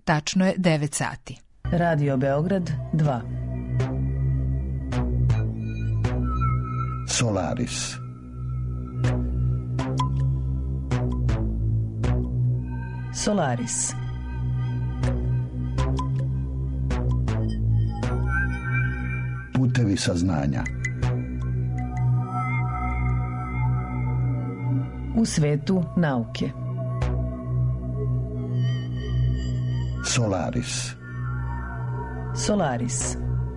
Tačno je 9 sati. Radio Beograd 2. Solaris. Solaris. Putevi saznanja. U svetu nauke. Solaris. Solaris.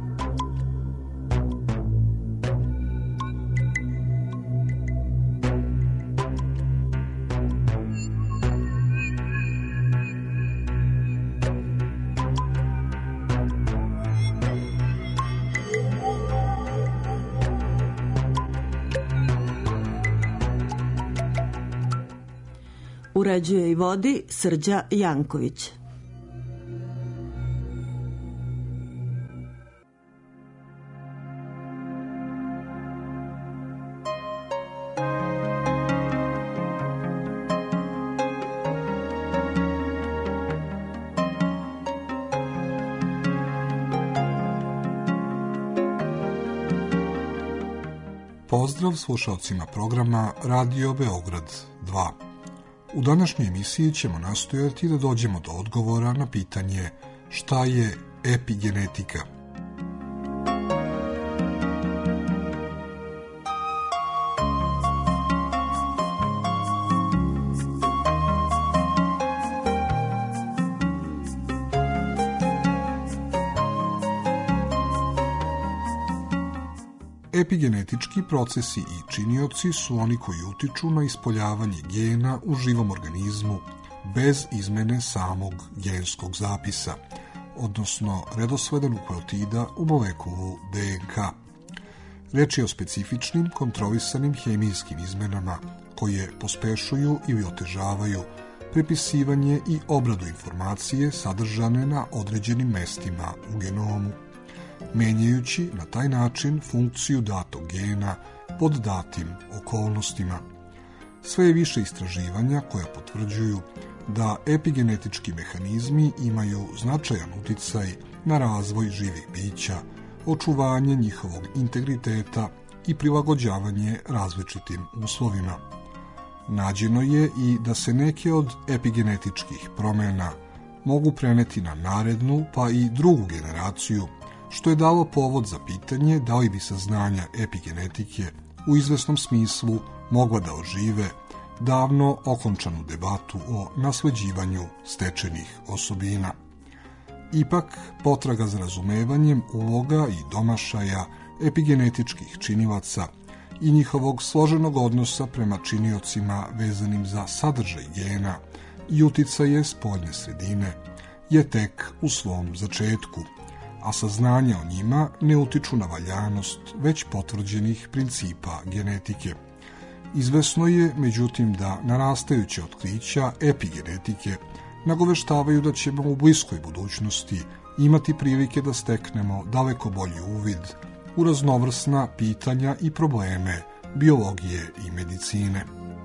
Uređuje i vodi Srđa Janković. Pozdrav slušalcima programa Radio Beograd 2. U današnjoj emisiji ćemo nastojati da dođemo do odgovora na pitanje šta je epigenetika. Epigenetički procesi i činioci su oni koji utiču na ispoljavanje gena u živom organizmu bez izmene samog genskog zapisa, odnosno redosleda nukleotida u molekulu DNK. Reč je o specifičnim, kontrolisanim hemijskim izmenama koje pospešuju ili otežavaju prepisivanje i obradu informacije sadržane na određenim mestima u genomu, menjajući na taj način funkciju datog gena pod datim okolnostima. Sve je više istraživanja koja potvrđuju da epigenetički mehanizmi imaju značajan uticaj na razvoj živih bića, očuvanje njihovog integriteta i prilagođavanje različitim uslovima. Nađeno je i da se neke od epigenetičkih promjena mogu preneti na narednu pa i drugu generaciju, što je dalo povod za pitanje da li bi saznanja epigenetike u izvesnom smislu mogla da ožive davno okončanu debatu o nasleđivanju stečenih osobina. Ipak, potraga za razumevanjem uloga i domašaja epigenetičkih činilaca i njihovog složenog odnosa prema činiocima vezanim za sadržaj gena i uticaje spoljne sredine je tek u svom začetku, a saznanja o njima ne utiču na valjanost već potvrđenih principa genetike. Izvesno je, međutim, da narastajuće otkrića epigenetike nagoveštavaju da ćemo u bliskoj budućnosti imati prilike da steknemo daleko bolji uvid u raznovrsna pitanja i probleme biologije i medicine.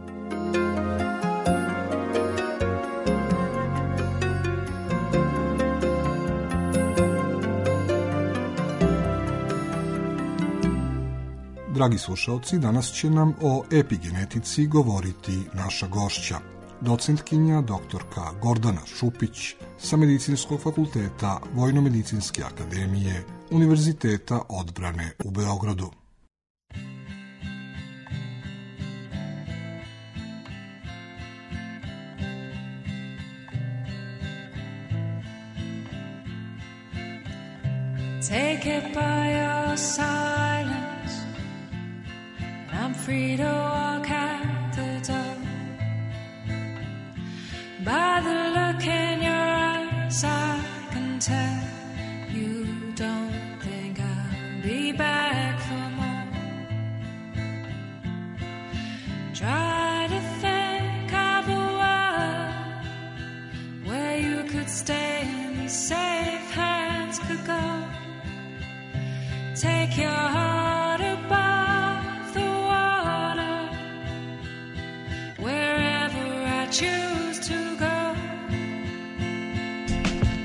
Dragi slušalci, danas će nam o epigenetici govoriti naša gošća, docentkinja doktorka Gordana Šupić sa Medicinskog fakulteta Vojno-medicinske akademije Univerziteta odbrane u Beogradu. Take it by your silence. I'm free to walk out the door. By the look in your eyes, I can tell you don't think I'll be back for more. Try to think of a world where you could stay and safe hands could go. Take your heart above the water, wherever I choose to go.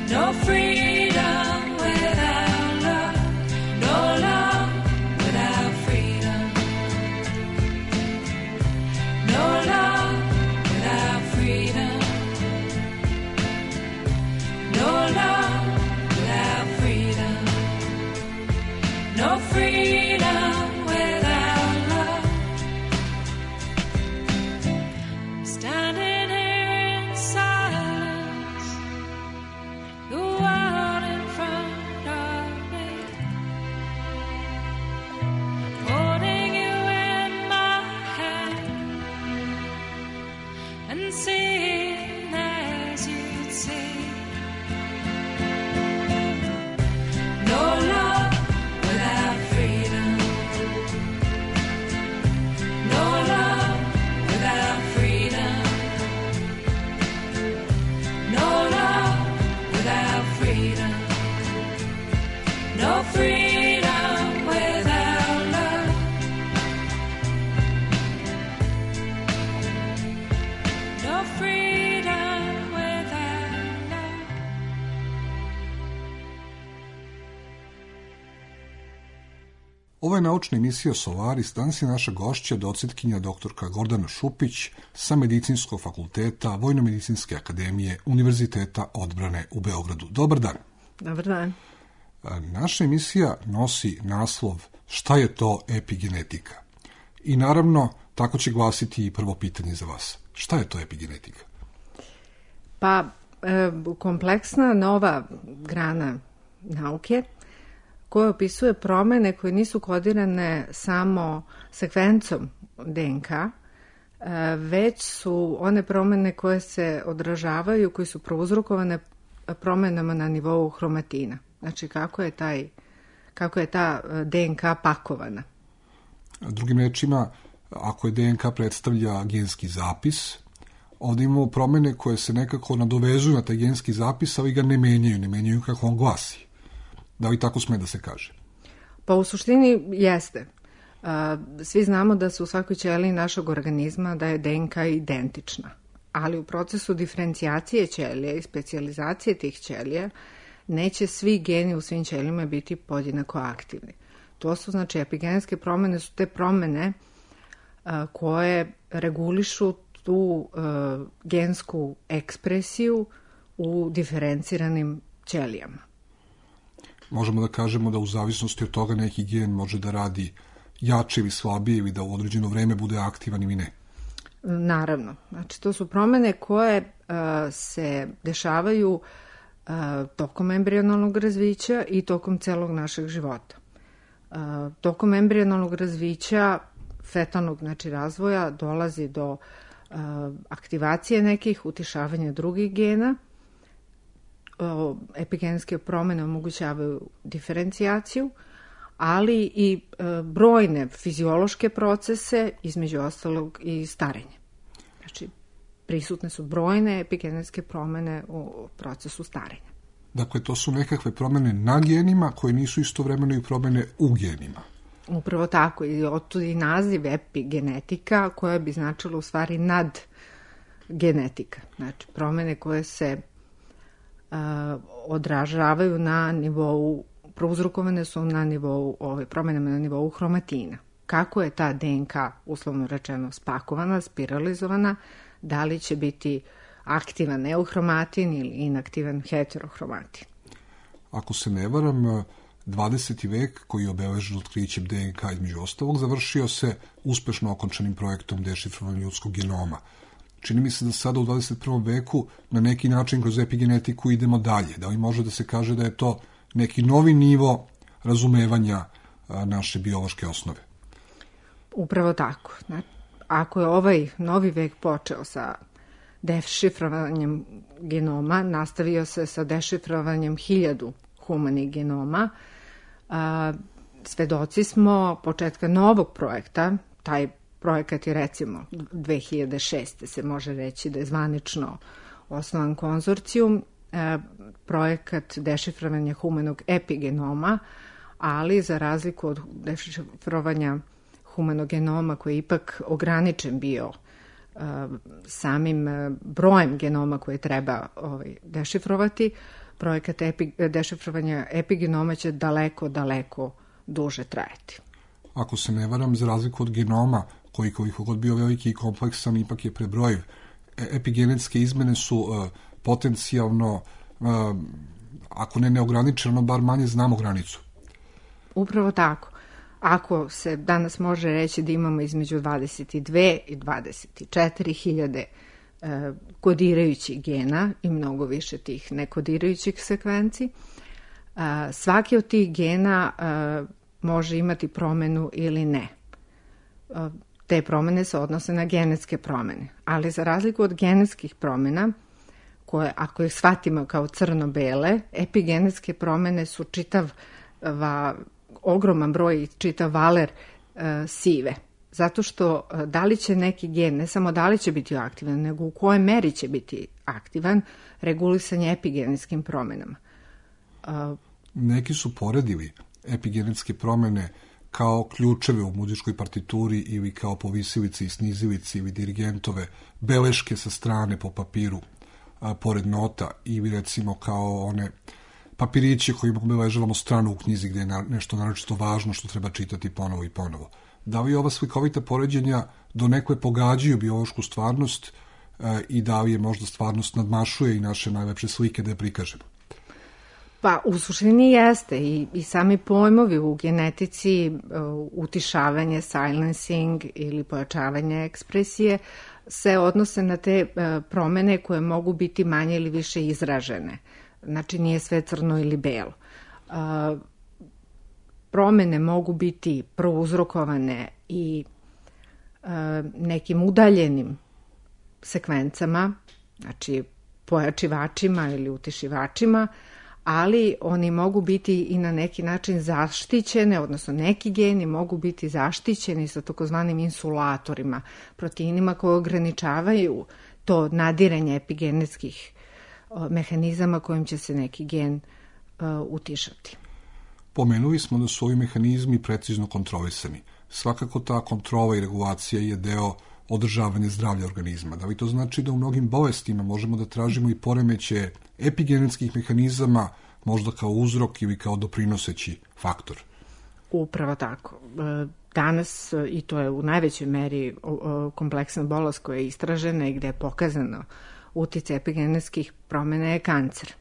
No freedom without love. No love without freedom. No love without freedom. No love without freedom. No freedom without love. Standing here in silence, the world in front of me, holding you in my hand and seeing as you'd see. No love without freedom. No love without freedom. No love without freedom. No freedom without love. No freedom without love. Ovo je naučna emisija Solaris. Danas je naša gošća docentkinja doktorka Gordana Šupić sa Medicinskog fakulteta Vojno-medicinske akademije Univerziteta odbrane u Beogradu. Dobar dan. Dobar dan. Naša emisija nosi naslov Šta je to epigenetika? I naravno, tako će glasiti i prvo pitanje za vas. Šta je to epigenetika? Pa, kompleksna nova grana nauke koja opisuje promene koje nisu kodirane samo sekvencom DNK, već su one promene koje se odražavaju, koje su prouzrokovane promenama na nivou hromatina. Znači, kako je ta DNK pakovana. Drugim rečima, ako je DNK predstavlja genski zapis, ovdje imamo promene koje se nekako nadovezuju na taj genski zapis, ali ga ne menjaju kako on glasi. Da li tako sme da se kaže? Pa u suštini jeste. Svi znamo da se u svakoj ćeliji našeg organizma da je DNK identična, ali u procesu diferencijacije ćelije i specijalizacije tih ćelija neće svi geni u svim ćelijama biti podjednako aktivni. To su, znači, epigenetske promene su te promene koje regulišu tu gensku ekspresiju u diferenciranim ćelijama. Možemo da kažemo da u zavisnosti od toga neki gen može da radi jače ili slabije ili da u određeno vreme bude aktivan ili ne. Naravno. Znači, to su promene koje se dešavaju tokom embrionalnog razvića i tokom celog našeg života. Tokom embrionalnog razvića, fetalnog, znači, razvoja, dolazi do aktivacije nekih, utišavanja drugih gena. Epigenetske promene omogućavaju diferencijaciju, ali i brojne fiziološke procese, između ostalog i starenje. Znači, prisutne su brojne epigenetske promene u procesu starenja. Dakle, to su nekakve promene na genima koje nisu istovremeno i promene u genima. Upravo tako, i otud i naziv epigenetika, koja bi značila u stvari nadgenetika. Znači, promene koje se odražavaju na nivou, prouzrokovane su na nivou, promenama na nivou hromatina. Kako je ta DNK, uslovno rečeno, spakovana, spiralizovana, da li će biti aktivan euhromatin ili inaktivan heterohromatin. Ako se ne varam, 20. vek koji je obeležen otkrićem DNK između ostalog završio se uspešno okončanim projektom dešifrovanja ljudskog genoma. Čini mi se da sada u 21. veku na neki način kroz epigenetiku idemo dalje. Da li može da se kaže da je to neki novi nivo razumevanja naše biološke osnove? Upravo tako. Ako je ovaj novi vek počeo sa dešifrovanjem genoma, nastavio se sa dešifrovanjem 1000 humanih genoma, svedoci smo početka novog projekta. Taj projekat je, recimo, 2006. se može reći da je zvanično osnovan konzorcijum, projekat dešifrovanja humanog epigenoma, ali za razliku od dešifrovanja humanog genoma koji je ipak ograničen bio samim brojem genoma koje treba dešifrovati, projekat dešifrovanja epigenoma će daleko, daleko duže trajati. Ako se ne varam, za razliku od genoma, koji koliko god bio veliki i kompleksan, ipak je prebrojiv, epigenetske izmene su potencijalno, ako ne neograničeno, bar manje znamo granicu. Upravo tako. Ako se danas može reći da imamo između 22 i 24 hiljade kodirajućih gena i mnogo više tih nekodirajućih sekvenci, svaki od tih gena može imati promenu ili ne. Te promene se odnose na genetske promene, ali za razliku od genetskih promena, koje ako ih shvatimo kao crno-bele, epigenetske promene su ogroman broj, čitav valer sive. Zato što da li će neki gen, ne samo da li će biti aktivan, nego u kojoj meri će biti aktivan, regulisanje epigenetskim promenama. Neki su poredili epigenetske promene kao ključeve u muzičkoj partituri ili kao povisilice i snizilice ili dirigentove beleške sa strane po papiru pored nota ili recimo kao one papiriće kojima obeležavamo stranu u knjizi gde je nešto naročito važno što treba čitati ponovo i ponovo. Da li ova slikovita poređenja donekle pogađaju biološku stvarnost i da li je možda stvarnost nadmašuje i naše najlepše slike da je prikažemo? Pa u suštini jeste i sami pojmovi u genetici, utišavanje, silencing ili pojačavanje ekspresije se odnose na te promene koje mogu biti manje ili više izražene. Znači nije sve crno ili belo. Promene mogu biti prouzrokovane i nekim udaljenim sekvencama, znači pojačivačima ili utišivačima, ali oni mogu biti i na neki način zaštićene, odnosno neki geni mogu biti zaštićeni sa takozvanim insulatorima, proteinima koje ograničavaju to nadiranje epigenetskih mehanizama kojim će se neki gen utišati. Pomenuli smo da su ovi mehanizmi precizno kontrolisani. Svakako ta kontrola i regulacija je deo održavanja zdravlja organizma. Da li to znači da u mnogim bolestima možemo da tražimo i poremeće epigenetskih mehanizama, možda kao uzrok ili kao doprinoseći faktor? Upravo tako. Danas, i to je u najvećoj meri kompleksna bolest koja je istražena i gde je pokazano uticaj epigenetskih promena je kancer.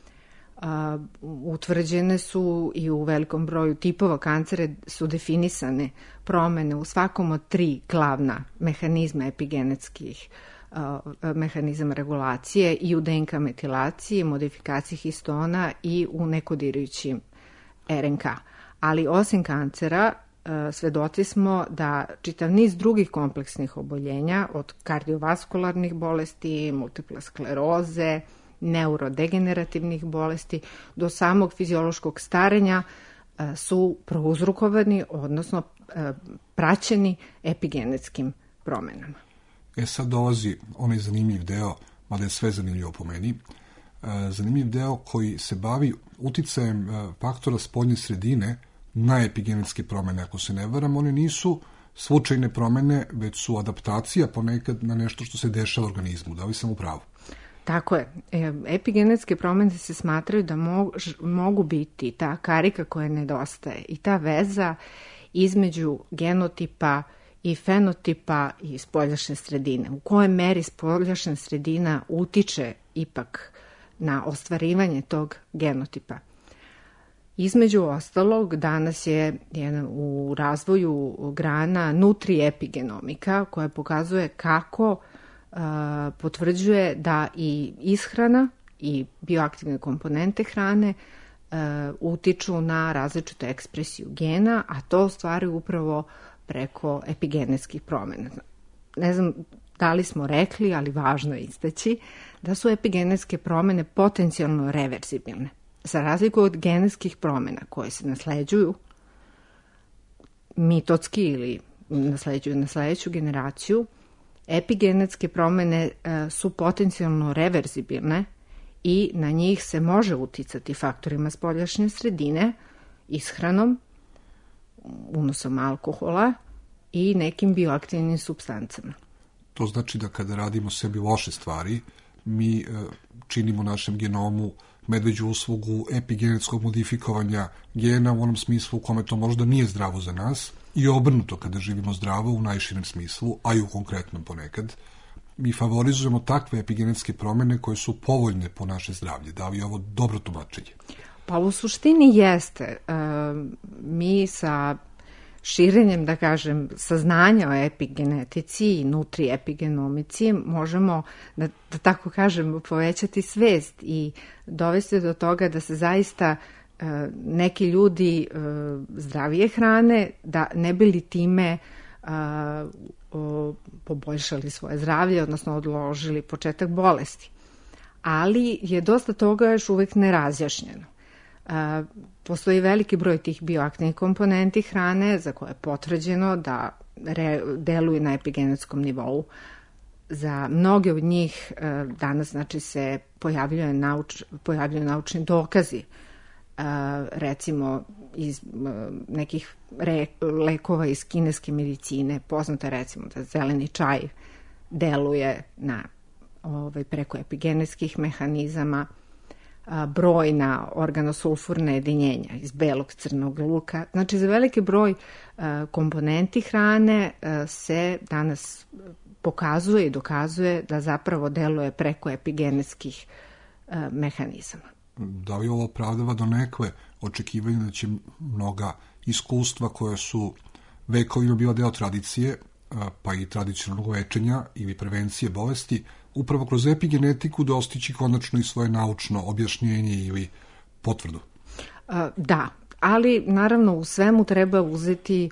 Utvrđene su i u velikom broju tipova kancera su definisane promene u svakom od 3 glavna mehanizma epigenetskih mehanizama regulacije i u DNK metilaciji, modifikaciji histona i u nekodirajućim RNK. Ali osim kancera, svedoci smo da čitav niz drugih kompleksnih oboljenja, od kardiovaskularnih bolesti, multiple skleroze, neurodegenerativnih bolesti, do samog fiziološkog starenja su prouzrokovani, odnosno praćeni epigenetskim promenama. Sad dolazi onaj zanimljiv deo, mada je sve zanimljivo po meni, zanimljiv deo koji se bavi uticajem faktora spoljne sredine na epigenetske promene. Ako se ne varam, one nisu slučajne promene, već su adaptacija ponekad na nešto što se dešava u organizmu. Da li sam u pravu? Tako je. Epigenetske promene se smatraju da mogu biti ta karika koja nedostaje i ta veza između genotipa i fenotipa i spoljašnje sredine. U kojoj meri spoljašnja sredina utiče ipak na ostvarivanje tog genotipa. Između ostalog, danas je u razvoju grana nutriepigenomika koja pokazuje kako potvrđuje da i ishrana i bioaktivne komponente hrane utiču na različitu ekspresiju gena, a to ostvaruju upravo preko epigenetskih promena. Ne znam da li smo rekli, ali važno je istaći da su epigenetske promene potencijalno reverzibilne. Za razliku od genetskih promena koje se nasleđuju mitotski ili nasleđuju na sledeću generaciju, epigenetske promene su potencijalno reverzibilne i na njih se može uticati faktorima spoljašnje sredine, ishranom, unosom alkohola i nekim bioaktivnim supstancama. To znači da kada radimo sebi loše stvari, mi činimo našem genomu medveđu uslugu epigenetskog modifikovanja gena u onom smislu u kome to možda nije zdravo za nas i obrnuto kada živimo zdravo u najširem smislu, a i u konkretnom ponekad. Mi favorizujemo takve epigenetske promene koje su povoljne po naše zdravlje. Da li je ovo dobro tumačenje? Pa u suštini jeste. Mi sa širenjem, da kažem, saznanja o epigenetici i nutriepigenomici možemo, da tako kažem, povećati svest i dovesti do toga da se zaista neki ljudi zdravije hrane, da ne bili time poboljšali svoje zdravlje, odnosno odložili početak bolesti. Ali je dosta toga još uvek nerazjašnjeno. Postoji veliki broj tih bioaktivnih komponenti hrane za koje je potvrđeno da deluju na epigenetskom nivou. Za mnoge od njih danas znači, se pojavljuju naučni dokazi, recimo iz nekih lekova iz kineske medicine. Poznato je recimo da zeleni čaj deluje na preko epigenetskih mehanizama, brojna organosulfurna jedinjenja iz belog crnog luka. Znači, za veliki broj komponenti hrane se danas pokazuje i dokazuje da zapravo deluje preko epigenetskih mehanizama. Da li ovo opravdava donekle očekivanje da će mnoga iskustva koja su vekovima bila deo tradicije, pa i tradicionalnog lečenja ili prevencije bolesti, upravo kroz epigenetiku dostići konačno i svoje naučno objašnjenje ili potvrdu? Da, ali naravno u svemu treba uzeti,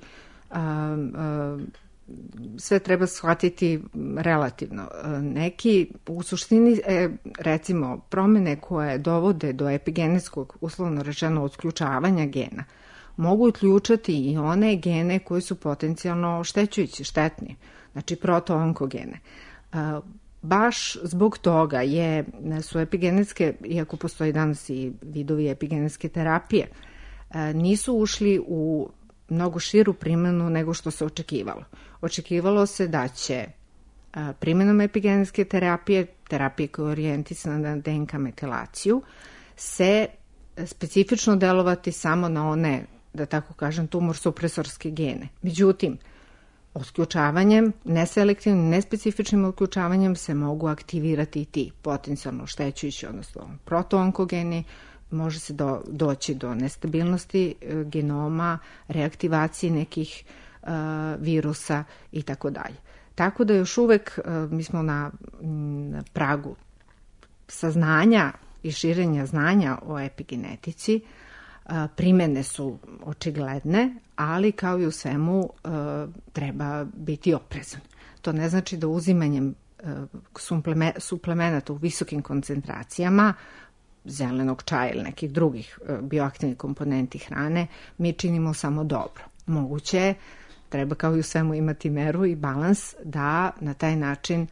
sve treba shvatiti relativno. Neki, u suštini, recimo, promene koje dovode do epigenetskog, uslovno rečeno, otključavanja gena, mogu otključati i one gene koji su potencijalno oštećujući, štetni, znači proto-onkogene. Baš zbog toga su epigenetske, iako postoji danas i vidovi epigenetske terapije, nisu ušli u mnogo širu primjenu nego što se očekivalo. Očekivalo se da će primjenom epigenetske terapije koja je orijentisana na DNK metilaciju, se specifično delovati samo na one, da tako kažem, tumor supresorske gene. Međutim, otključavanjem, neselektivnim, nespecifičnim otključavanjem se mogu aktivirati i ti potencijalno oštećujući, odnosno proto-onkogeni, može se doći do nestabilnosti genoma, reaktivacije nekih virusa i tako dalje. Tako da još uvek mi smo na pragu saznanja i širenja znanja o epigenetici. Primene su očigledne, ali kao i u svemu treba biti oprezan. To ne znači da uzimanjem suplemenata u visokim koncentracijama, zelenog čaja ili nekih drugih bioaktivnih komponenti hrane, mi činimo samo dobro. Moguće je, treba kao i u svemu imati meru i balans da na taj način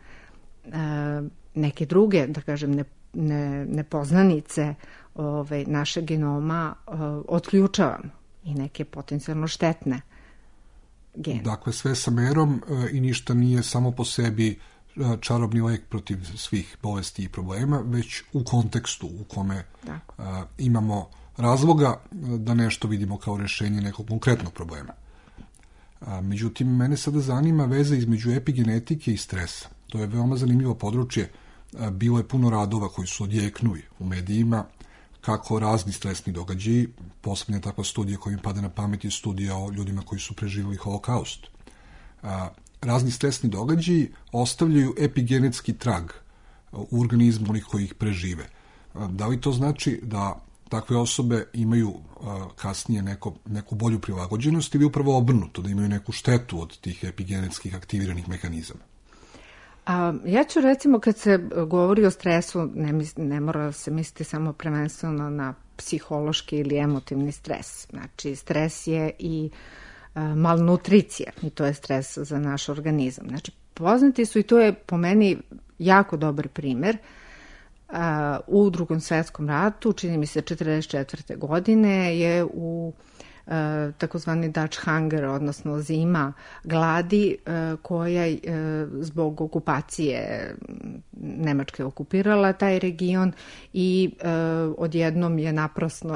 neke druge, da kažem, nepoznanice našeg genoma otključavamo i neke potencijalno štetne gene. Dakle, sve sa merom i ništa nije samo po sebi čarobni lek protiv svih bolesti i problema, već u kontekstu u kome imamo razloga da nešto vidimo kao rešenje nekog konkretnog problema. Međutim, mene sada zanima veza između epigenetike i stresa. To je veoma zanimljivo područje. Bilo je puno radova koji su odjeknuli u medijima kako razni stresni događaji. Poslednja takva studija koja mi pada na pamet je studija o ljudima koji su preživjeli holokaust. Razni stresni događaji ostavljaju epigenetski trag u organizmu onih koji ih prežive. Da li to znači da takve osobe imaju kasnije neku bolju prilagođenost ili upravo obrnuto, da imaju neku štetu od tih epigenetskih aktiviranih mehanizama? Ja ću recimo kad se govori o stresu, ne mora se misliti samo prvenstveno na psihološki ili emotivni stres. Znači, stres je i malnutricija i to je stres za naš organizam. Znači, poznati su i to je po meni jako dobar primer. U Drugom svetskom ratu, čini mi se 1944. godine, je u takozvani Dutch hunger, odnosno zima gladi, koja zbog okupacije Nemačke okupirala taj region i odjednom je naprasno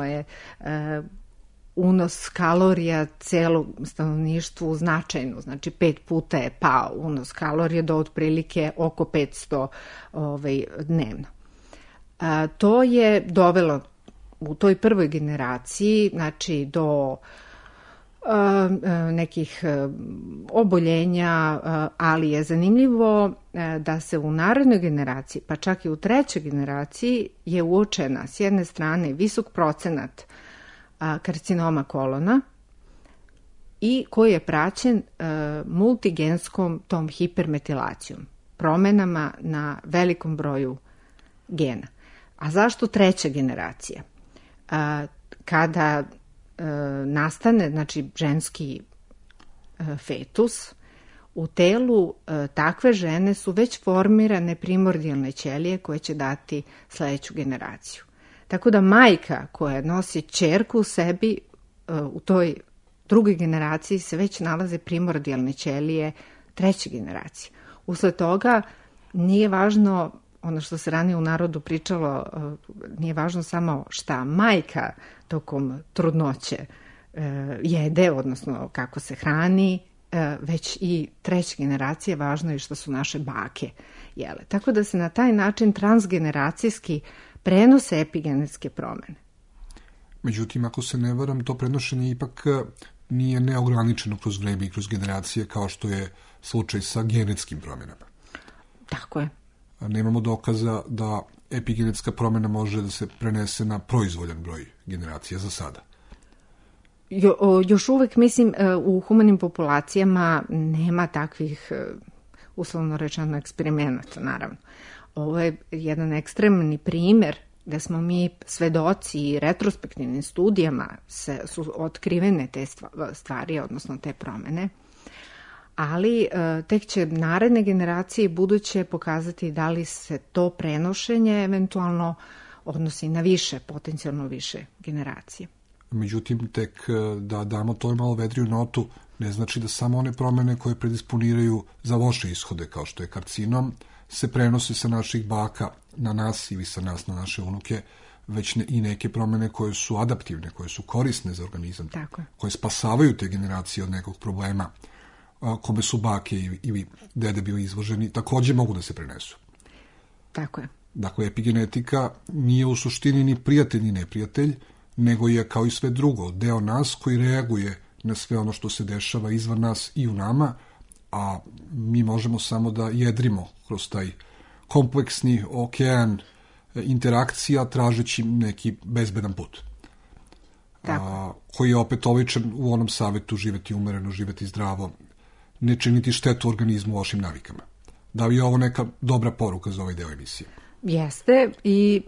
unos kalorija celog stanovništvu značajno, znači 5 puta je pao unos kalorija do otprilike oko 500 dnevno. To je dovelo u toj prvoj generaciji, znači do nekih oboljenja, ali je zanimljivo da se u narednoj generaciji, pa čak i u trećoj generaciji, je uočena s jedne strane visok procenat karcinoma kolona i koji je praćen multigenskom tom hipermetilacijom, promenama na velikom broju gena. A zašto treća generacija? Kada nastane, znači, ženski fetus, u telu takve žene su već formirane primordijalne ćelije koje će dati sledeću generaciju. Tako da majka koja nosi ćerku u sebi, u toj drugoj generaciji se već nalaze primordijalne ćelije treće generacije. Usled toga nije važno, ono što se ranije u narodu pričalo, nije važno samo šta majka tokom trudnoće jede, odnosno kako se hrani, već i treća generacija, važno je što su naše bake jele. Tako da se na taj način transgeneracijski prenose epigenetske promene. Međutim, ako se ne varam, to prenošenje ipak nije neograničeno kroz vreme i kroz generacije, kao što je slučaj sa genetskim promjenama. Tako je. Nemamo dokaza da epigenetska promjena može da se prenese na proizvoljan broj generacija za sada. Još uvek, mislim, u humanim populacijama nema takvih, uslovno rečeno, eksperimenata, naravno. Ovo je jedan ekstremni primer da smo mi svedoci i retrospektivnim studijama su otkrivene te stvari, odnosno te promene, ali tek će naredne generacije buduće pokazati da li se to prenošenje eventualno odnosi na više, potencijalno više generacije. Međutim, tek da damo toj malo vedriju notu, ne znači da samo one promene koje predisponiraju za loše ishode, kao što je karcinom, se prenose sa naših baka na nas ili sa nas na naše unuke, već i neke promene koje su adaptivne, koje su korisne za organizam, koje spasavaju te generacije od nekog problema kome su bake ili dede bili izloženi, takođe mogu da se prenesu. Tako je. Dakle, epigenetika nije u suštini ni prijatelj ni neprijatelj, nego je, kao i sve drugo, deo nas koji reaguje na sve ono što se dešava izvan nas i u nama, a mi možemo samo da jedrimo kroz taj kompleksni okean interakcija, tražeći neki bezbedan put. Koji je opet oličan u onom savetu živeti umereno, živeti zdravo, ne činiti štetu organizmu lošim navikama. Da li je ovo neka dobra poruka za ovaj deo emisije? Jeste, i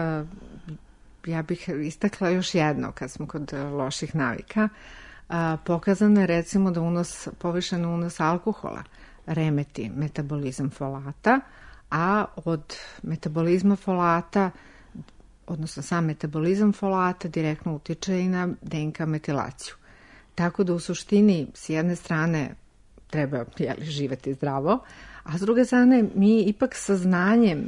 ja bih istakla još jedno, kad smo kod loših navika. Pokazano je, recimo, da povišen unos alkohola remeti metabolizam folata, a od metabolizma folata, odnosno sam metabolizam folata direktno utiče i na DNK metilaciju. Tako da u suštini s jedne strane treba živeti zdravo, a s druge strane mi ipak saznanjem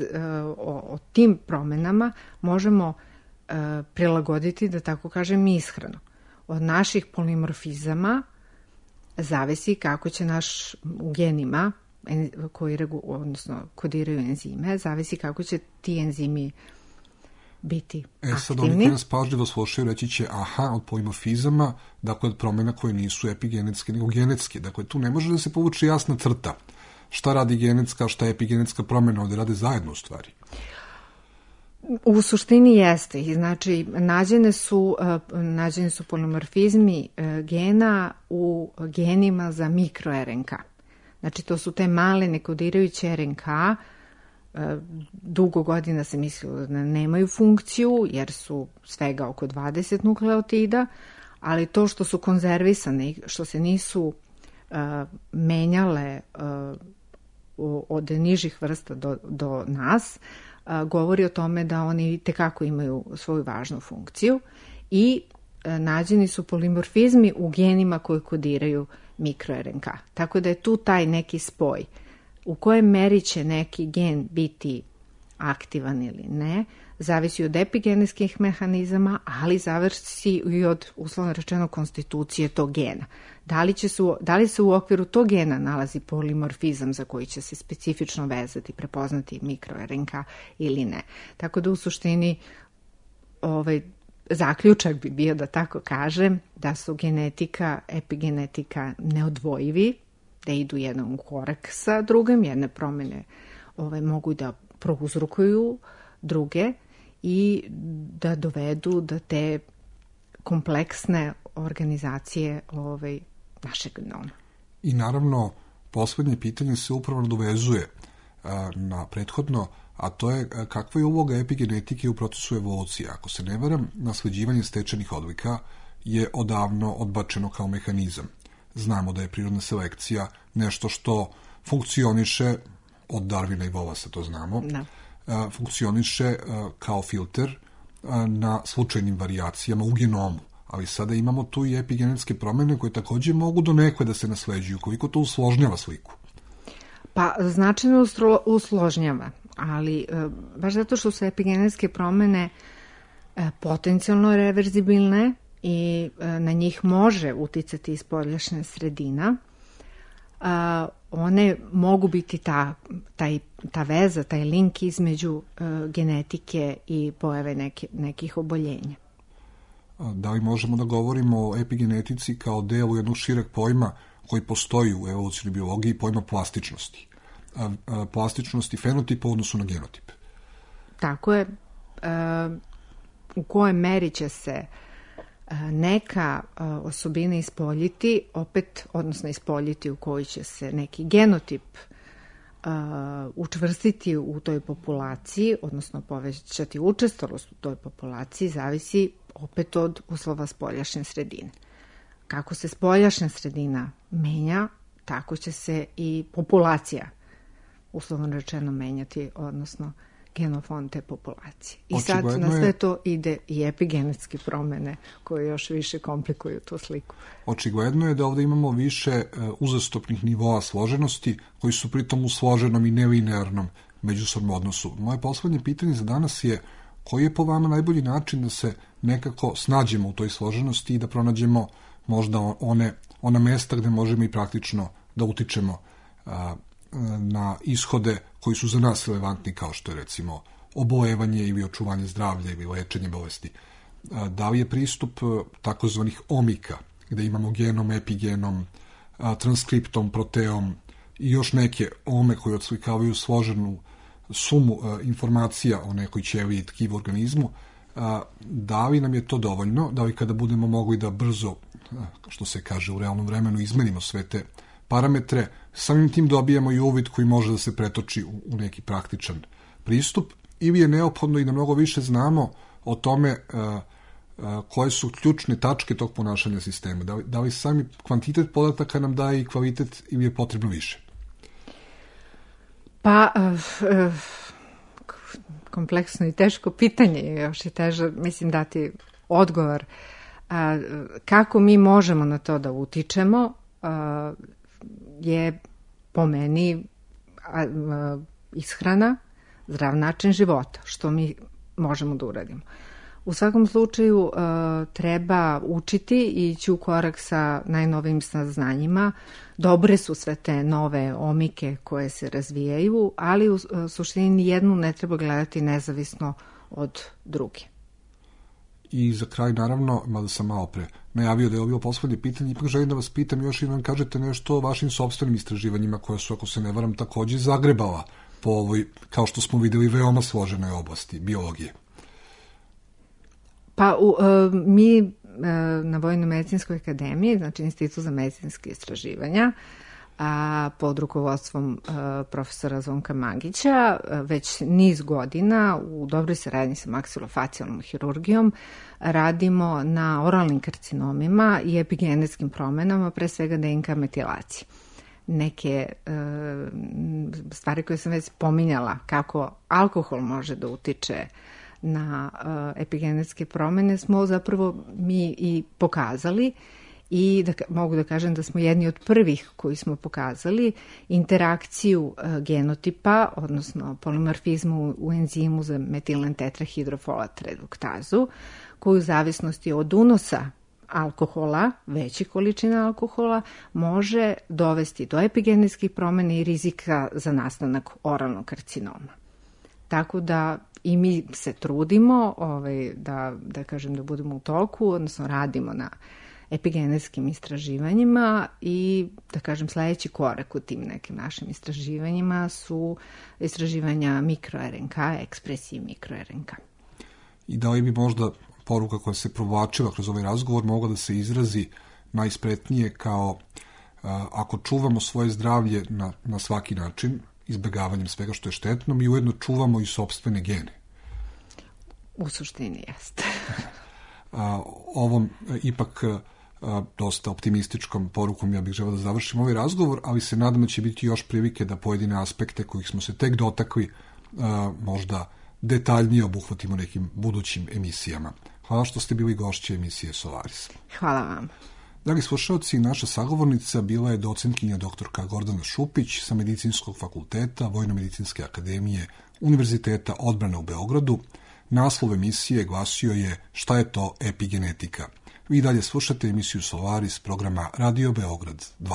o tim promenama možemo prilagoditi, da tako kažem, ishranu. Od naših polimorfizama zavisi kako će u genima koji odnosno kodiraju enzime, zavisi kako će ti enzimi biti aktivni. Sad oni koji nas pažljivo slušaju reći će od polimorfizama, dakle od promjena koje nisu epigenetske nego genetske. Dakle, tu ne može da se povuče jasna crta. Šta radi genetska, šta je epigenetska promjena, ovde rade zajedno u stvari. U suštini jeste. Znači, nađeni su polimorfizmi gena u genima za mikro-RNK. Znači, to su te male nekodirajuće RNK. Dugo godina se mislilo da nemaju funkciju, jer su svega oko 20 nukleotida, ali to što su konzervisane, što se nisu menjale od nižih vrsta do nas, govori o tome da oni tekako imaju svoju važnu funkciju i nađeni su polimorfizmi u genima koji kodiraju mikro-RNK. Tako da je tu taj neki spoj. U kojem meri će neki gen biti aktivan ili ne, zavisi od epigenetskih mehanizama, ali zavisi i od, uslovno rečeno, konstitucije tog gena. Da li se u okviru tog gena nalazi polimorfizam za koji će se specifično vezati, prepoznati mikro-RNK ili ne. Tako da u suštini zaključak bi bio, da tako kažem, da su genetika, epigenetika neodvojivi, da idu jedan u korak sa drugim, jedne promene mogu da prouzrokuju druge i da dovedu do te kompleksne organizacije našeg genoma. I naravno, poslednje pitanje se upravo nadovezuje na prethodno, a to je kakva je uloga epigenetike u procesu evolucije. Ako se ne varam, nasleđivanje stečenih odlika je odavno odbačeno kao mehanizam. Znamo da je prirodna selekcija nešto što funkcioniše, od Darwina i Wallace to znamo, funkcioniše kao filter na slučajnim varijacijama u genomu. Ali sada imamo tu i epigenetske promene koje takođe mogu do nekoj da se nasleđuju. Koliko to usložnjava sliku? Pa značajno usložnjava, ali baš zato što su epigenetske promene potencijalno reverzibilne i na njih može uticati spoljašnja sredina, one mogu biti ta veza, taj link između genetike i pojave nekih oboljenja. Da li možemo da govorimo o epigenetici kao delu jednog šireg pojma koji postoji u evolucionoj biologiji, pojma plastičnosti? Plastičnosti fenotipa u odnosu na genotip. Tako je. U kojoj meri će se neka osobina ispoljiti, odnosno ispoljiti u kojoj će se neki genotip učvrstiti u toj populaciji, odnosno povećati učestalost u toj populaciji, zavisi opet od uslova spoljašnje sredine. Kako se spoljašnja sredina menja, tako će se i populacija, uslovno rečeno, menjati, odnosno genofond te populacije. I sad na sve to ide i epigenetske promene koje još više komplikuju tu sliku. Očigledno je da ovde imamo više uzastopnih nivoa složenosti koji su pritom u složenom i nelinearnom međusobnom odnosu. Moje poslednje pitanje za danas je koji je po vama najbolji način da se nekako snađemo u toj složenosti i da pronađemo možda ona mesta gde možemo i praktično da utičemo na ishode koji su za nas relevantni, kao što je recimo obolevanje ili očuvanje zdravlja ili lečenje bolesti. Da li je pristup takozvanih omika, gde imamo genom, epigenom, transkriptom, proteom i još neke ome koje odslikavaju složenu sumu informacija o nekoj ćeliji tkivu organizmu, da li nam je to dovoljno, da li kada budemo mogli da brzo, što se kaže u realnom vremenu, izmenimo sve te parametre, samim tim dobijamo i uvid koji može da se pretoči u neki praktičan pristup, ili je neophodno i da mnogo više znamo o tome koje su ključne tačke tog ponašanja sistema. Da li sami kvantitet podataka nam daje i kvalitet ili je potrebno više? Pa, kompleksno i teško pitanje, još i teže, mislim, dati odgovor. Kako mi možemo na to da utičemo je po meni ishrana, zdrav način života, što mi možemo da uradimo. U svakom slučaju treba učiti i ići u korak sa najnovim saznanjima. Dobre su sve te nove omike koje se razvijaju, ali u suštini nijednu ne treba gledati nezavisno od druge. I za kraj, naravno, mada sam malo pre najavio da je ovo bilo poslednje pitanje, ipak želim da vas pitam još i da vam kažete nešto o vašim sopstvenim istraživanjima koja su, ako se ne varam, takođe zagrebala po ovoj, kao što smo videli, veoma složenoj oblasti biologije. Pa mi na Vojno-medicinskoj akademiji, znači Institut za medicinske istraživanja, pod rukovodstvom profesora Zvonka Magića, već niz godina u dobroj saradnji sa maksilofacijalnom hirurgijom radimo na oralnim karcinomima i epigenetskim promenama, pre svega DNK metilacije. Neke stvari koje sam već pominjala, kako alkohol može da utiče na epigenetske promene smo zapravo mi i pokazali i mogu da kažem da smo jedni od prvih koji smo pokazali interakciju genotipa, odnosno polimorfizmu u enzimu za metilen tetrahidrofolat reduktazu, koju u zavisnosti od unosa alkohola, veće količine alkohola, može dovesti do epigenetskih promena i rizika za nastanak oralnog karcinoma. Tako da i mi se trudimo da kažem da budemo u toku, odnosno radimo na epigenetskim istraživanjima i da kažem sledeći korak u tim nekim našim istraživanjima su istraživanja mikro-RNK, ekspresije mikro-RNK. I da li bi možda poruka koja se provlačila kroz ovaj razgovor mogla da se izrazi najspretnije kao ako čuvamo svoje zdravlje na svaki način, izbegavanjem svega što je štetno, mi ujedno čuvamo i sopstvene gene. U suštini jeste. Ovom ipak dosta optimističkom porukom ja bih želeo da završim ovaj razgovor, ali se nadam da će biti još prilike da pojedine aspekte kojih smo se tek dotakli možda detaljnije obuhvatimo nekim budućim emisijama. Hvala što ste bili gošće emisije Solaris. Hvala vam. Dragi slušalci, naša sagovornica bila je docentkinja doktorka Gordana Šupić sa Medicinskog fakulteta Vojno-medicinske akademije Univerziteta odbrane u Beogradu. Naslov emisije glasio je Šta je to epigenetika? Vi dalje slušate emisiju Solaris programa Radio Beograd 2.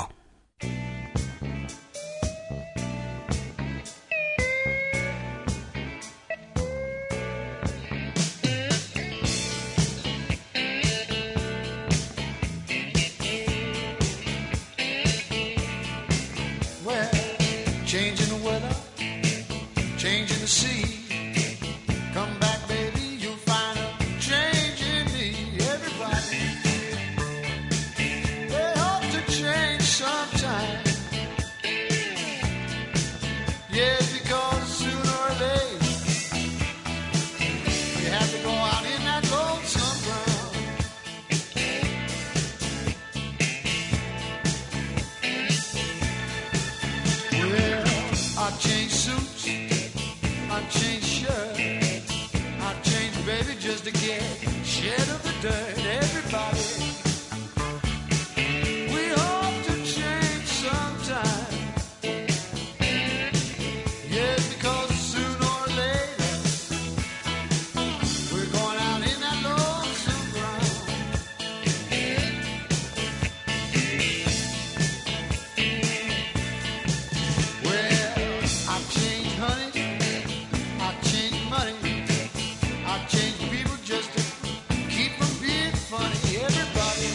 Everybody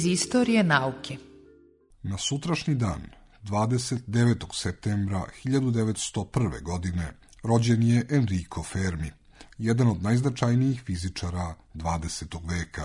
iz istorije nauke. Na sutrašnji dan, 29. septembra 1901. godine, rođen je Enrico Fermi, jedan od najznačajnijih fizičara 20. veka.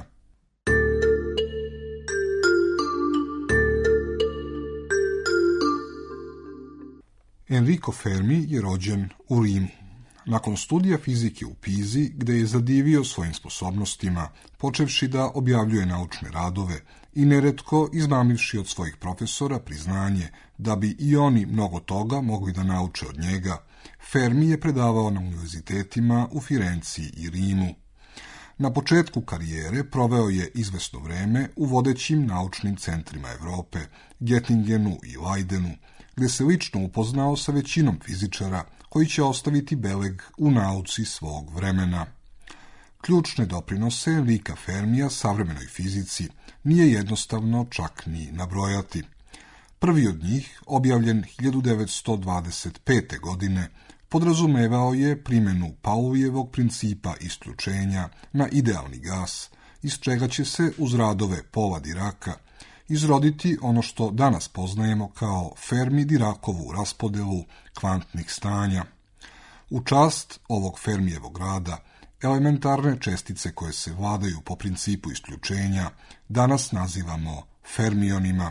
Enrico Fermi je rođen u Rimu. Nakon studija fizike u Pizi, gde je zadivio svojim sposobnostima, počevši da objavljuje naučne radove i neretko izmamivši od svojih profesora priznanje da bi i oni mnogo toga mogli da nauče od njega, Fermi je predavao na univerzitetima u Firenciji i Rimu. Na početku karijere proveo je izvesno vreme u vodećim naučnim centrima Evrope, Göttingenu i Leidenu, gde se lično upoznao sa većinom fizičara koji će ostaviti beleg u nauci svog vremena. Ključne doprinose Enrica Fermija savremenoj fizici nije jednostavno čak ni nabrojati. Prvi od njih, objavljen 1925. godine, podrazumevao je primjenu Paulijevog principa isključenja na idealni gas, iz čega će se uz radove Paula Diraka izroditi ono što danas poznajemo kao Fermi-Dirakovu raspodelu kvantnih stanja. U čast ovog Fermijevog rada, elementarne čestice koje se vladaju po principu isključenja danas nazivamo fermionima.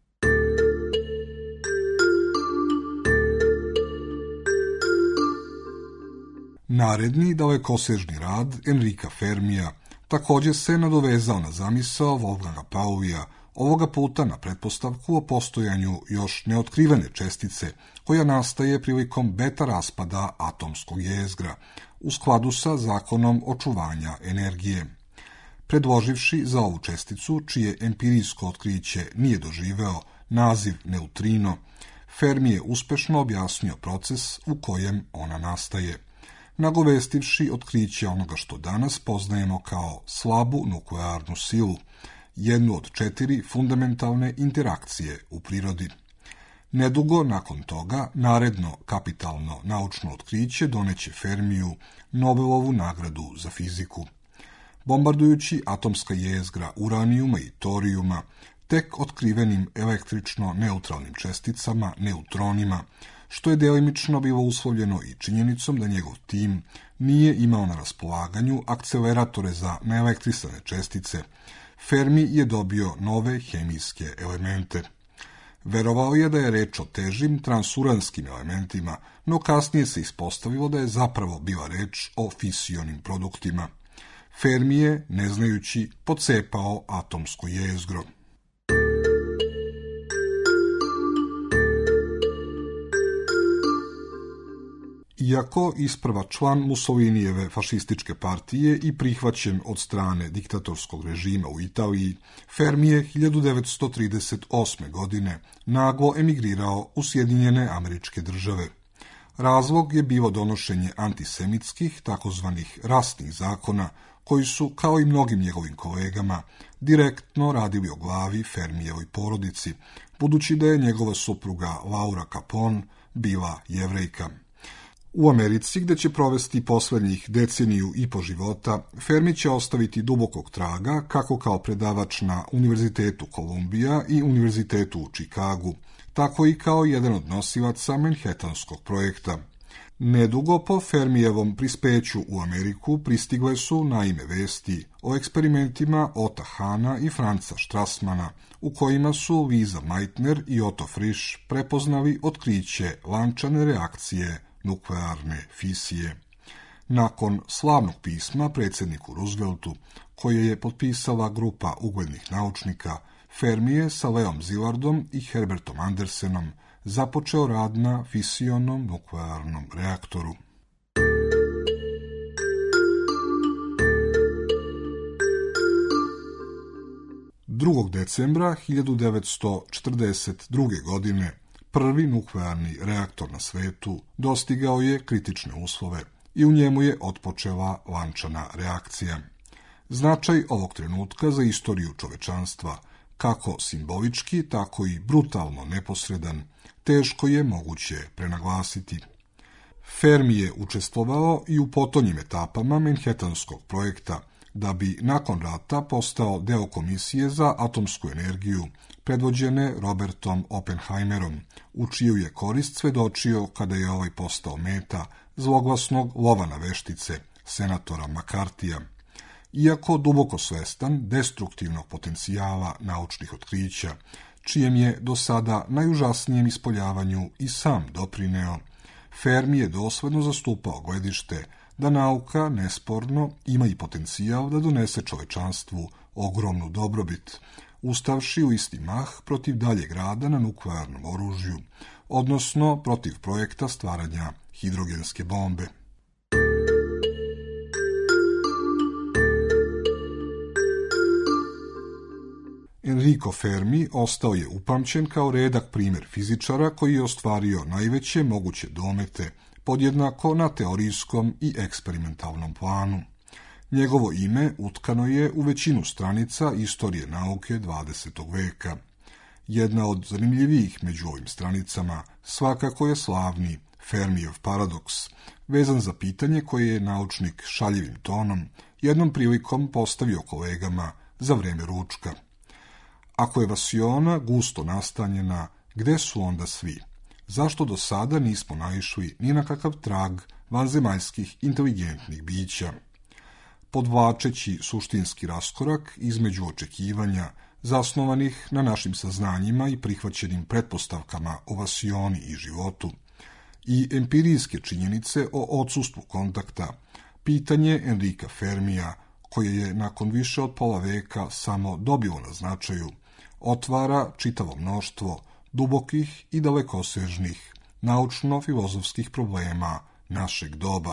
Naredni dalekosežni rad Enrica Fermija također se nadovezao na zamisao Wolfganga Paulija, ovoga puta na pretpostavku o postojanju još neotkrivene čestice koja nastaje prilikom beta raspada atomskog jezgra, u skladu sa zakonom očuvanja energije. Predloživši za ovu česticu, čije empirijsko otkriće nije doživeo naziv neutrino, Fermi je uspešno objasnio proces u kojem ona nastaje, nagovestivši otkriće onoga što danas poznajemo kao slabu nuklearnu silu, jednu od 4 fundamentalne interakcije u prirodi. Nedugo nakon toga, naredno kapitalno naučno otkriće doneće Fermiju Nobelovu nagradu za fiziku. Bombardujući atomska jezgra uranijuma i torijuma, tek otkrivenim električno neutralnim česticama, neutronima, što je delimično bilo uslovljeno i činjenicom da njegov tim nije imao na raspolaganju akceleratore za neelektrisane čestice, Fermi je dobio nove hemijske elemente. Verovao je da je reč o težim transuranskim elementima, no kasnije se ispostavilo da je zapravo bila reč o fisionim produktima. Fermi je, ne znajući, pocepao atomsko jezgro. Iako isprva član Mussolinijeve fašističke partije i prihvaćen od strane diktatorskog režima u Italiji, Fermi je 1938. godine naglo emigrirao u Sjedinjene Američke Države. Razlog je bilo donošenje antisemitskih, takozvanih rasnih zakona, koji su, kao i mnogim njegovim kolegama, direktno radili o glavi Fermijevoj porodici, budući da je njegova supruga Laura Capone bila Jevrejka. U Americi, gde će provesti poslednjih deceniju i po života, Fermi će ostaviti dubokog traga kako kao predavač na Univerzitetu Kolumbija i Univerzitetu u Čikagu, tako i kao jedan od nosilaca Manhattanskog projekta. Nedugo po Fermijevom prispeću u Ameriku pristigle su naime vesti o eksperimentima Ota Hana i Franca Strassmana, u kojima su Lisa Meitner i Otto Frisch prepoznali otkriće lančane reakcije nuklearne fisije. Nakon slavnog pisma predsjedniku Rooseveltu, koje je potpisala grupa uglednih naučnika, Fermi je sa Leom Szilardom i Herbertom Andersenom započeo rad na fisionom nuklearnom reaktoru. Drugog decembra 1942. godine prvi nuklearni reaktor na svetu dostigao je kritične uslove i u njemu je otpočela lančana reakcija. Značaj ovog trenutka za istoriju čovečanstva, kako simbolički, tako i brutalno neposredan, teško je moguće prenaglasiti. Fermi je učestvovao i u potonjim etapama Manhattanskog projekta, da bi nakon rata postao deo Komisije za atomsku energiju, predvođene Robertom Oppenheimerom, u čiju je korist svedočio kada je ovaj postao meta zloglasnog lova na veštice, senatora McCarthyja. Iako duboko svestan destruktivnog potencijala naučnih otkrića, čijem je do sada najužasnijem ispoljavanju i sam doprineo, Fermi je dosledno zastupao gledište da nauka, nesporno, ima i potencijal da donese čovečanstvu ogromnu dobrobit, ustavši u isti mah protiv daljeg rada na nuklearnom oružju, odnosno protiv projekta stvaranja hidrogenske bombe. Enrico Fermi ostao je upamćen kao redak primjer fizičara koji je ostvario najveće moguće domete, podjednako na teorijskom i eksperimentalnom planu. Njegovo ime utkano je u većinu stranica istorije nauke 20. veka. Jedna od zanimljivijih među ovim stranicama svakako je slavni Fermijev paradoks, vezan za pitanje koje je naučnik šaljivim tonom jednom prilikom postavio kolegama za vreme ručka. Ako je vasiona gusto nastanjena, gde su onda svi? Zašto do sada nismo naišli ni na kakav trag vanzemaljskih inteligentnih bića? Podvlačeći suštinski raskorak između očekivanja zasnovanih na našim saznanjima i prihvaćenim pretpostavkama o vasioni i životu i empirijske činjenice o odsustvu kontakta, pitanje Enrika Fermija, koje je nakon više od pola veka samo dobilo na značaju, otvara čitavo mnoštvo dubokih i dalekosežnih naučno-filozofskih problema našeg doba.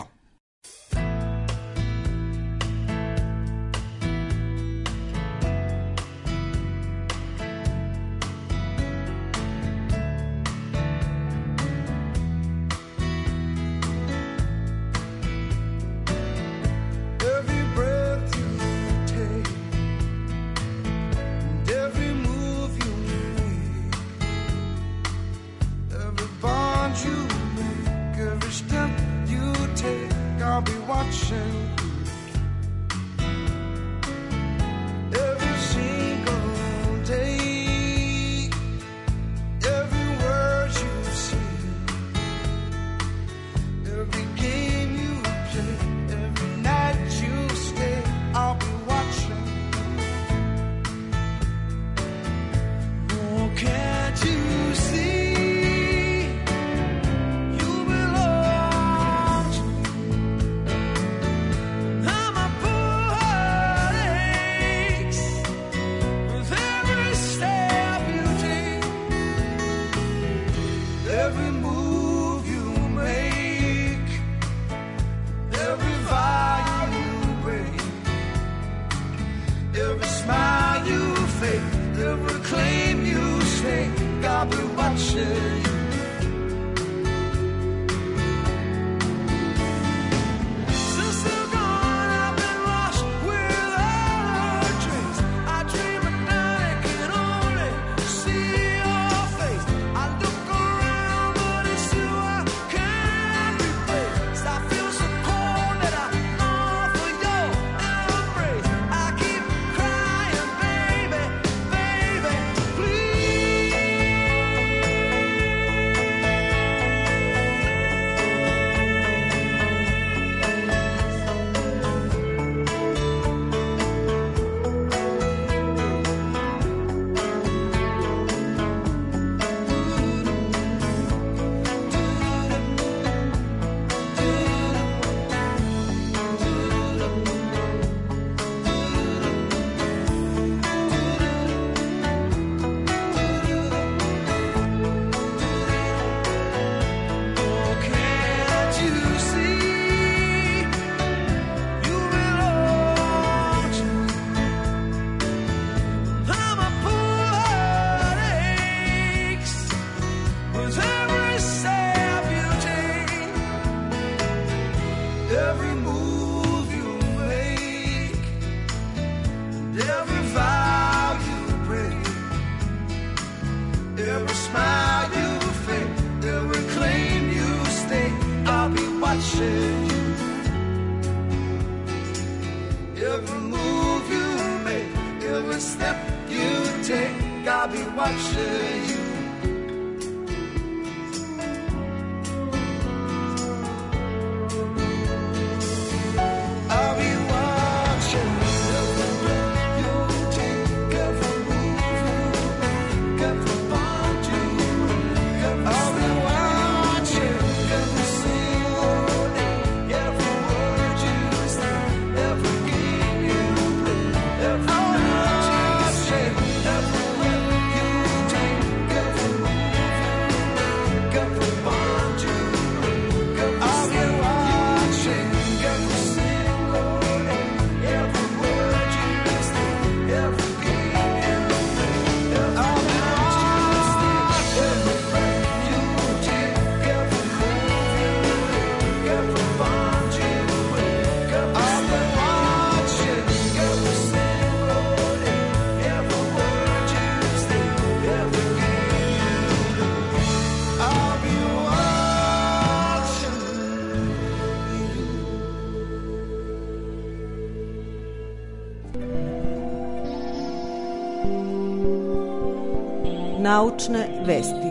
Naučne vesti.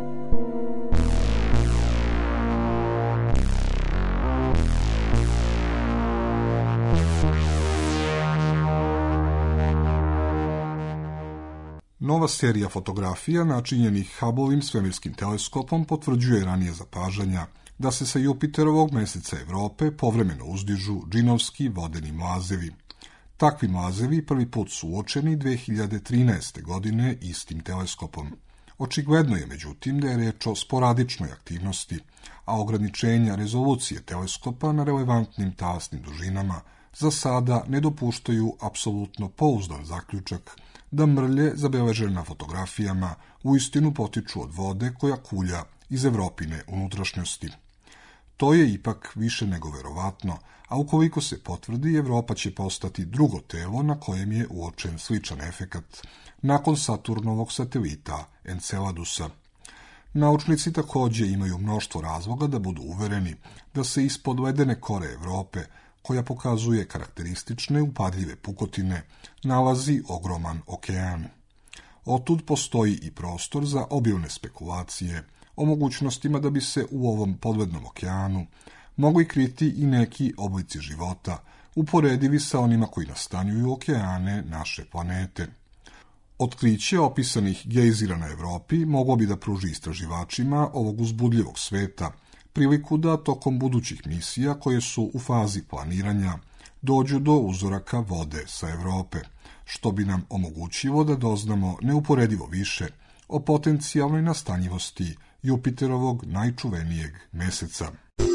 Nova serija fotografija načinjenih Hubbleovim svemirskim teleskopom potvrđuje ranije zapažanja da se sa Jupiterovog meseca Evrope povremeno uzdižu džinovski vodeni mlazevi. Takvi mlazevi prvi put su uočeni 2013. godine istim teleskopom. Očigledno je, međutim, da je reč o sporadičnoj aktivnosti, a ograničenja rezolucije teleskopa na relevantnim talasnim dužinama za sada ne dopuštaju apsolutno pouzdan zaključak da mrlje zabeležene na fotografijama uistinu potiču od vode koja kulja iz Evropine unutrašnjosti. To je ipak više nego verovatno, a ukoliko se potvrdi, Evropa će postati drugo telo na kojem je uočen sličan efekat, nakon Saturnovog satelita Enceladusa. Naučnici također imaju mnoštvo razloga da budu uvereni da se ispod ledene kore Evrope, koja pokazuje karakteristične upadljive pukotine, nalazi ogroman okean. Otud postoji i prostor za obilne spekulacije o mogućnostima da bi se u ovom podlednom okeanu mogli kriti i neki oblici života, uporedivi sa onima koji nastanjuju okeane naše planete. Otkriće opisanih gejzira na Evropi moglo bi da pruži istraživačima ovog uzbudljivog sveta priliku da tokom budućih misija koje su u fazi planiranja dođu do uzoraka vode sa Evrope, što bi nam omogućilo da doznamo neuporedivo više o potencijalnoj nastanjivosti Jupiterovog najčuvenijeg meseca.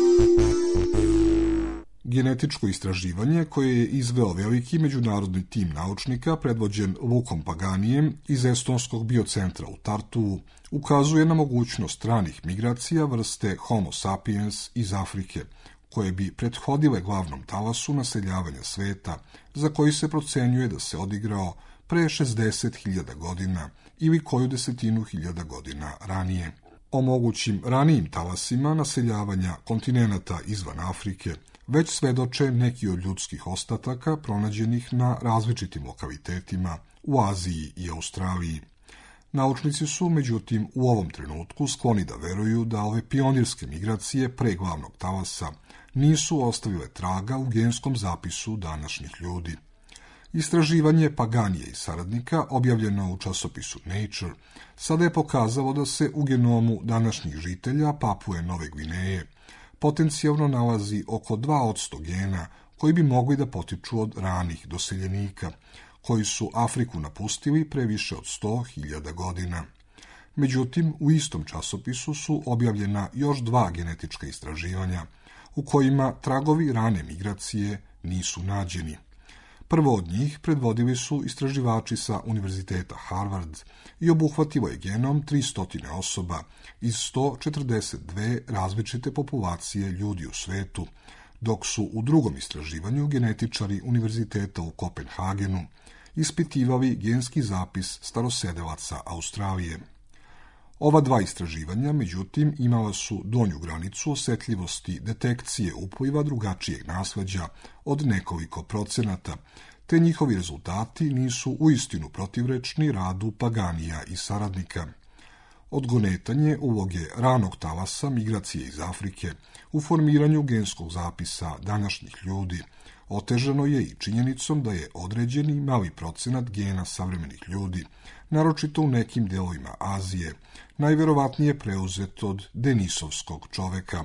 Genetičko istraživanje koje je izveo veliki međunarodni tim naučnika predvođen Lukom Paganijem iz Estonskog biocentra u Tartuu ukazuje na mogućnost ranih migracija vrste Homo sapiens iz Afrike, koje bi prethodile glavnom talasu naseljavanja sveta, za koji se procenjuje da se odigrao pre 60.000 godina ili koju 10.000 godina ranije. O mogućim ranijim talasima naseljavanja kontinenata izvan Afrike već svedoče neki od ljudskih ostataka pronađenih na različitim lokalitetima u Aziji i Australiji. Naučnici su, međutim, u ovom trenutku skloni da veruju da ove pionirske migracije pre glavnog talasa nisu ostavile traga u genskom zapisu današnjih ljudi. Istraživanje Paganije i saradnika, objavljeno u časopisu Nature, sada je pokazalo da se u genomu današnjih žitelja Papue Nove Gvineje potencijalno nalazi oko 2% gena koji bi mogli da potiču od ranih doseljenika, koji su Afriku napustili pre više od 100.000 godina. Međutim, u istom časopisu su objavljena još 2 genetička istraživanja, u kojima tragovi rane migracije nisu nađeni. Prvo od njih predvodili su istraživači sa Univerziteta Harvard i obuhvatilo je genom 300 osoba iz 142 različite populacije ljudi u svetu, dok su u drugom istraživanju genetičari Univerziteta u Kopenhagenu ispitivali genski zapis starosedelaca Australije. Ova 2 istraživanja, međutim, imala su donju granicu osetljivosti detekcije upliva drugačijeg nasleđa od nekoliko procenata, te njihovi rezultati nisu uistinu protivrečni radu Paganija i saradnika. Odgonetanje uloge ranog talasa migracije iz Afrike u formiranju genskog zapisa današnjih ljudi otežano je i činjenicom da je određeni mali procenat gena savremenih ljudi, naročito u nekim delovima Azije, najverovatnije preuzet od denisovskog čoveka.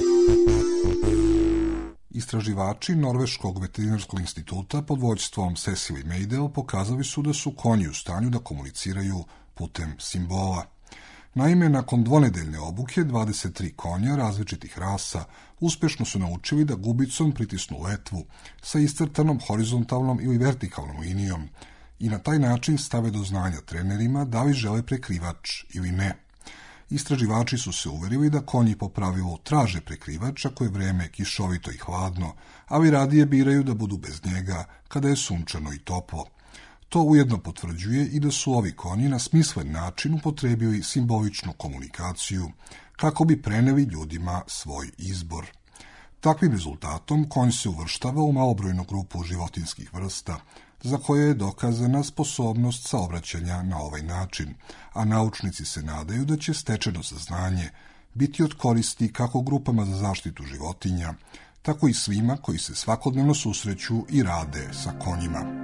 Istraživači Norveškog veterinarskog instituta pod vođstvom Cecily Meidel pokazali su da su konji u stanju da komuniciraju putem simbola. Naime, nakon dvonedeljne obuke 23 konja različitih rasa uspešno su naučili da gubicom pritisnu letvu sa iscrtanom horizontalnom ili vertikalnom linijom i na taj način stave do znanja trenerima da li žele prekrivač ili ne. Istraživači su se uverili da konji po pravilu traže prekrivač ako je vreme kišovito i hladno, ali radije biraju da budu bez njega kada je sunčano i toplo. To ujedno potvrđuje i da su ovi konji na smislen način upotrebili simboličnu komunikaciju kako bi preneli ljudima svoj izbor. Takvim rezultatom konj se uvrštava u malobrojnu grupu životinskih vrsta, za koje je dokazana sposobnost saobraćanja na ovaj način, a naučnici se nadaju da će stečeno saznanje biti od koristi kako grupama za zaštitu životinja, tako i svima koji se svakodnevno susreću i rade sa konjima.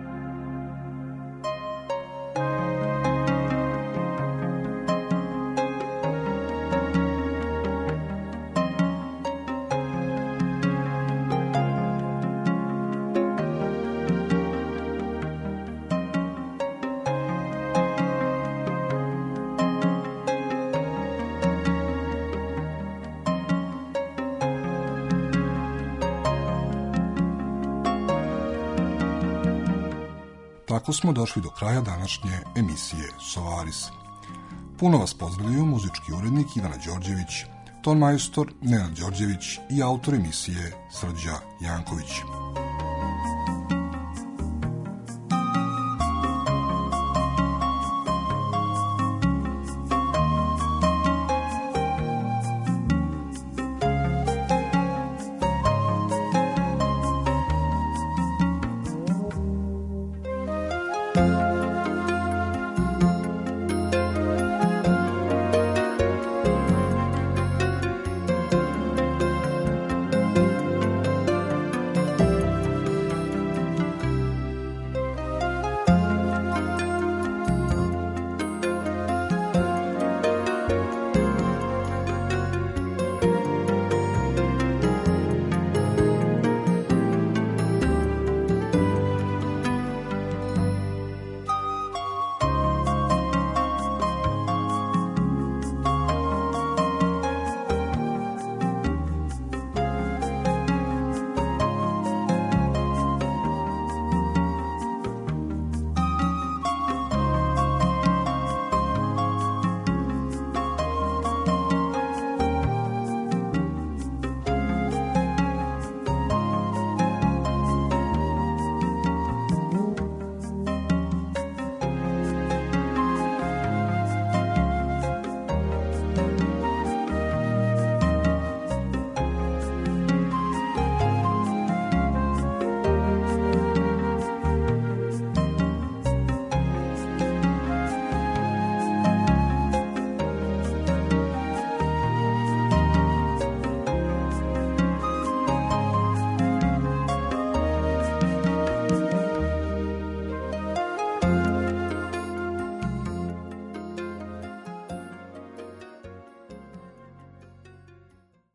Tako smo došli do kraja današnje emisije Solaris. Puno vas pozdravljaju muzički urednik Ivana Đorđević, ton majstor Nenad Đorđević i autor emisije Srđa Janković.